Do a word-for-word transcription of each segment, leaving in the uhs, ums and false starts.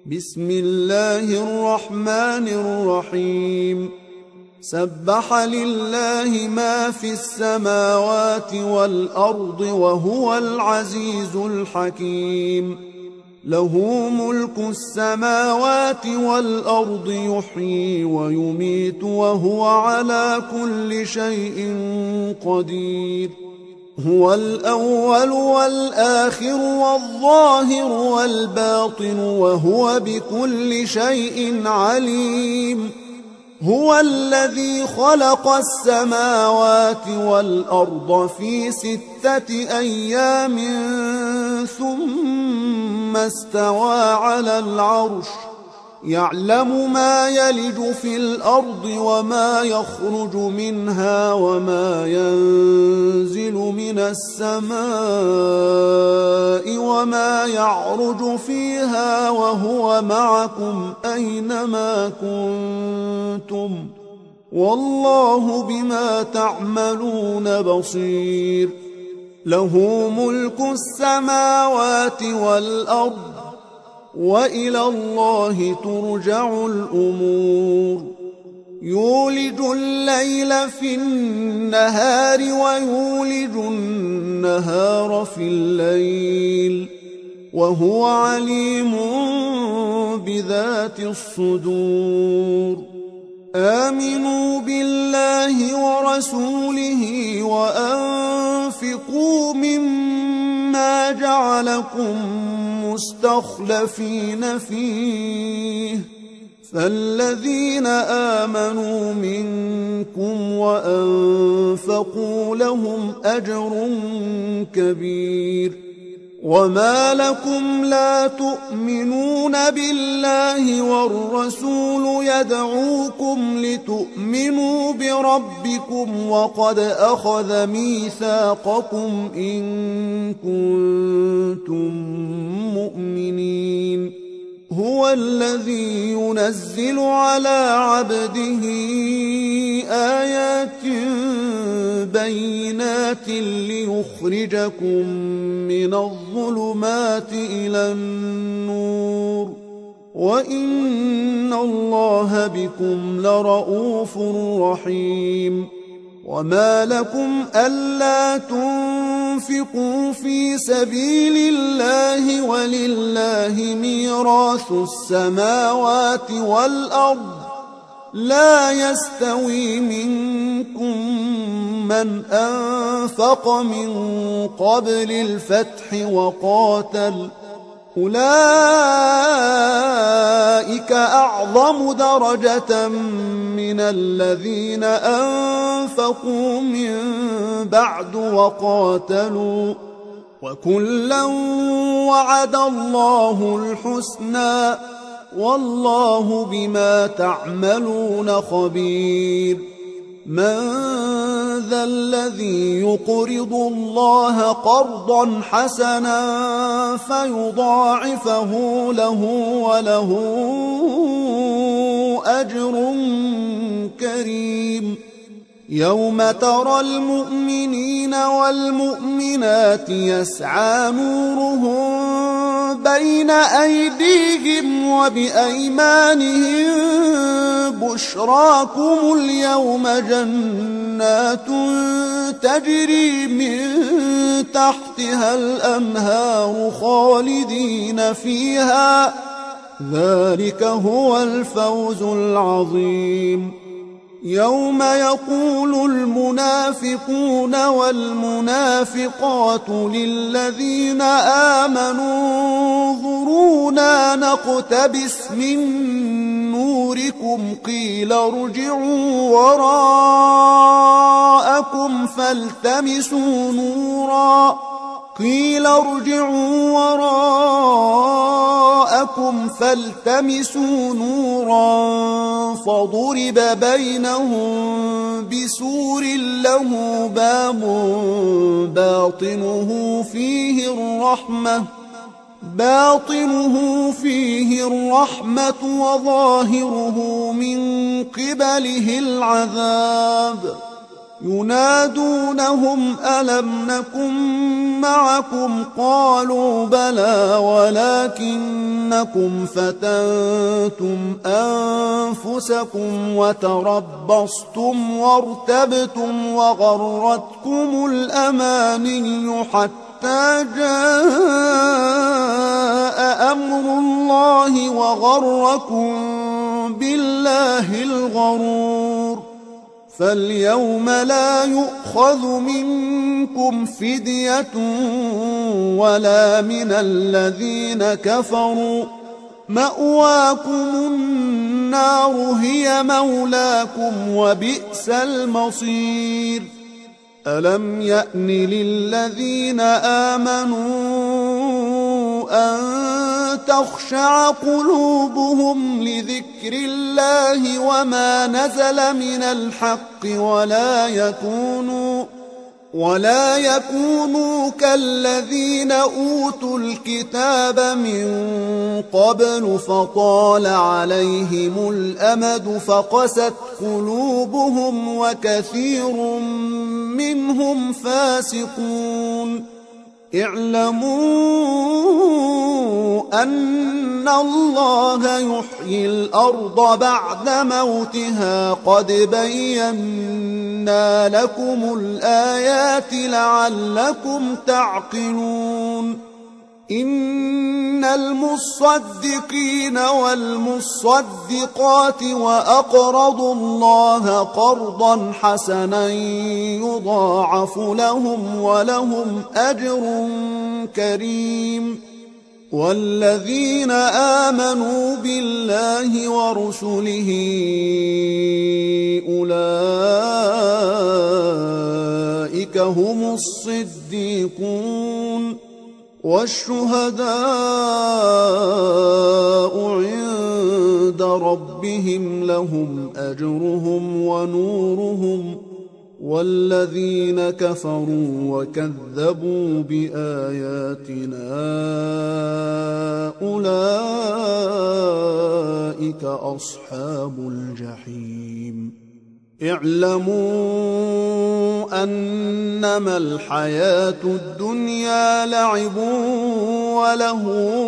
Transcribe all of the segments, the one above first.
بسم الله الرحمن الرحيم سبح لله ما في السماوات والأرض وهو العزيز الحكيم له ملك السماوات والأرض يحيي ويميت وهو على كل شيء قدير هو الأول والآخر والظاهر والباطن وهو بكل شيء عليم هو الذي خلق السماوات والأرض في ستة أيام ثم استوى على العرش يعلم ما يلج في الأرض وما يخرج منها وما ينزل من السماء وما يعرج فيها وهو معكم أينما كنتم والله بما تعملون بصير له ملك السماوات والأرض وإلى الله ترجع الأمور يولج الليل في النهار ويولج النهار في الليل وهو عليم بذات الصدور آمنوا بالله ورسوله وأنفقوا مما جعلكم مستخلفين فيه فالذين آمنوا منكم وأنفقوا لهم أجر كبير وما لكم لا تؤمنون بالله والرسول يدعوكم لتؤمنوا بربكم وقد أخذ ميثاقكم إن كنتم مؤمنين هو الذي ينزل على عبده آيات بينات ليخرجكم من الظلمات إلى النور وإن الله بكم لرؤوف رحيم وما لكم ألا تنفقوا في سبيل الله ولله ميراث السماوات والأرض لا يستوي منكم من أنفق من قبل الفتح وقاتل أولئك أعظم درجة من الذين أنفقوا من بعد وقاتلوا وكلا وعد الله الحسنى والله بما تعملون خبير من ذا الذي يقرض الله قرضا حسنا فيضاعفه له وله أجر كريم يوم ترى المؤمنين والمؤمنات يسعى نورهم بين أيديهم وبأيمانهم بشراكم اليوم جنات تجري من تحتها الأنهار خالدين فيها ذلك هو الفوز العظيم يوم يقول المنافقون والمنافقات للذين آمنوا انظرونا نقتبس من نوركم قيل ارجعوا وراءكم فالتمسوا نورا قيل ارجعوا وراءكم فالتمسوا نورا فضرب بينهم بسور له باب باطنه فيه الرحمة باطنه فيه الرحمة وظاهره من قبله العذاب ينادونهم ألم نكن معكم قالوا بلى ولكنكم فتنتم أنفسكم وتربصتم وارتبتم وغرتكم الأماني حتى جاء أمر الله وغركم بالله الغرور فاليوم لا يؤخذ منكم فدية ولا من الذين كفروا مأواكم النار هي مولاكم وبئس المصير ألم يأن للذين آمنوا أن تخشع قلوبهم لذكر الله وما نزل من الحق ولا يكونوا ولا يكونوا كالذين أوتوا الكتاب من قبل فطال عليهم الأمد فقست قلوبهم وكثير منهم فاسقون اعلموا أن الله يحيي الأرض بعد موتها قد بينا لكم الآيات لعلكم تعقلون إن المصدقين والمصدقات وأقرضوا الله قرضا حسنا يضاعف لهم ولهم أجر كريم والذين آمنوا بالله ورسله أولئك هم الصديقون والشهداء عند ربهم لهم أجرهم ونورهم والذين كفروا وكذبوا بآياتنا أولئك أصحاب الجحيم اعلموا أنما الحياة الدنيا لعب وله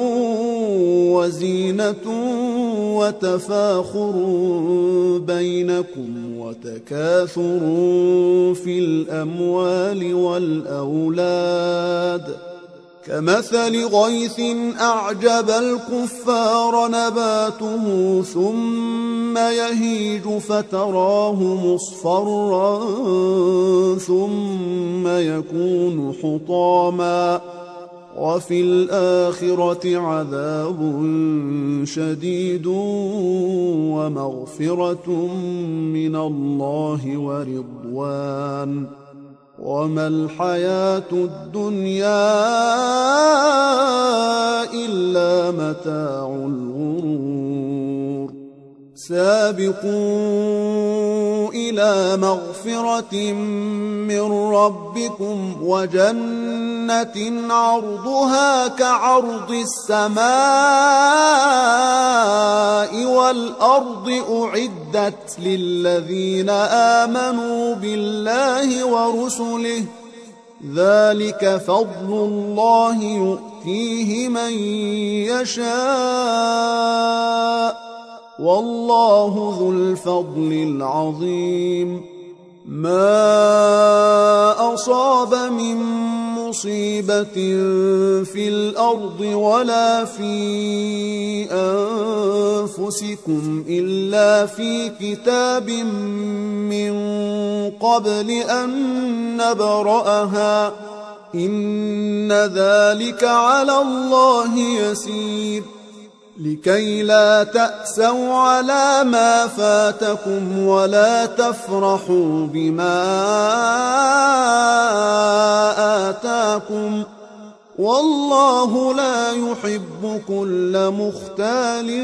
وزينة وتفاخر بينكم وتكاثر في الأموال والأولاد كمثل غيث أعجب الكفار نباته ثم يهيج فتراه مصفرا ثم يكون حطاما وفي الآخرة عذاب شديد ومغفرة من الله ورضوان وما الحياة الدنيا إلا متاع الغرور سابقوا إلى مغفرة من ربكم وجنة عرضها كعرض السماء والأرض أعدت للذين آمنوا بالله ورسله ذلك فضل الله يؤتيه من يشاء والله ذو الفضل العظيم ما أصاب من مصيبة في الأرض ولا في أنفسكم إلا في كتاب من قبل أن نبرأها إن ذلك على الله يسير لكي لا تأسوا على ما فاتكم ولا تفرحوا بما آتاكم والله لا يحب كل مختال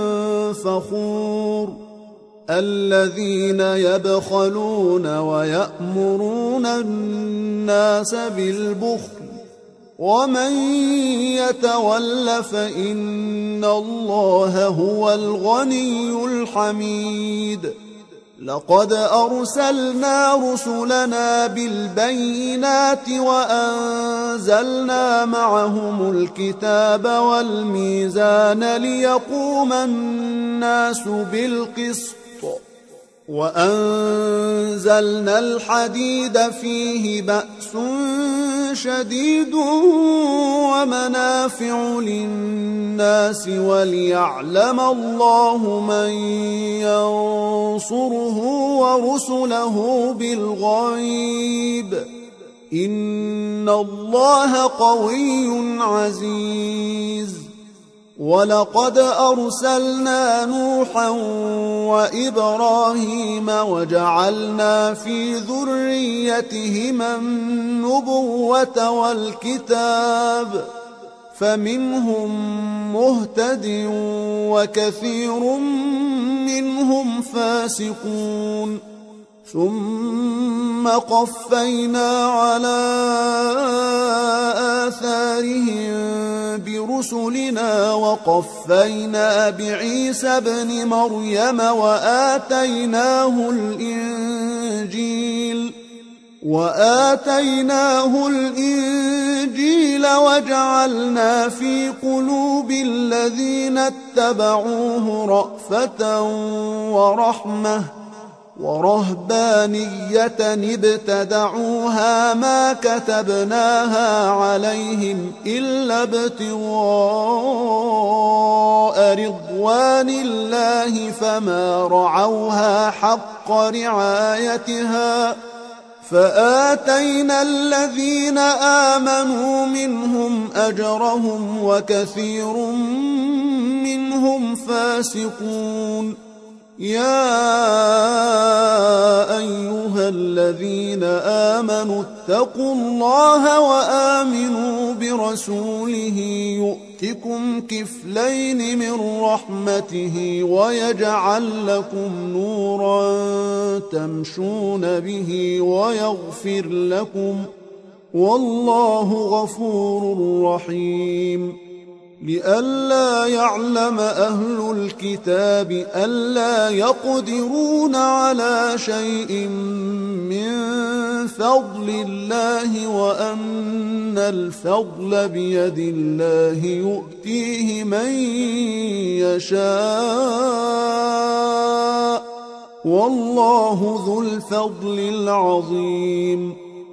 فخور الذين يبخلون ويأمرون الناس بالبخل ومن يتول فإن الله هو الغني الحميد لقد أرسلنا رسلنا بالبينات وأنزلنا معهم الكتاب والميزان ليقوم الناس بالقسط وأنزلنا الحديد فيه بأس شديد ومنافع للناس وليعلم الله من ينصره ورسله بالغيب إن الله قوي عزيز. ولقد أرسلنا نوحا وإبراهيم وجعلنا في ذريتهما النبوة والكتاب فمنهم مهتد وكثير منهم فاسقون ثم قفينا على آثارهم برسلنا وقفينا بعيسى ابن مريم وآتيناه الإنجيل وآتيناه الإنجيل وجعلنا في قلوب الذين اتبعوه رأفة ورحمة ورهبانية ابتدعوها ما كتبناها عليهم إلا ابتغاء رضوان الله فما رعوها حق رعايتها فآتينا الذين آمنوا منهم أجرهم وكثير منهم فاسقون. يا أيها الذين آمنوا اتقوا الله وآمنوا برسوله يؤتكم كفلين من رحمته ويجعل لكم نورا تمشون به ويغفر لكم والله غفور رحيم. لئلا يعلم أهل الكتاب ألا يقدرون على شيء من فضل الله وأن الفضل بيد الله يؤتيه من يشاء والله ذو الفضل العظيم.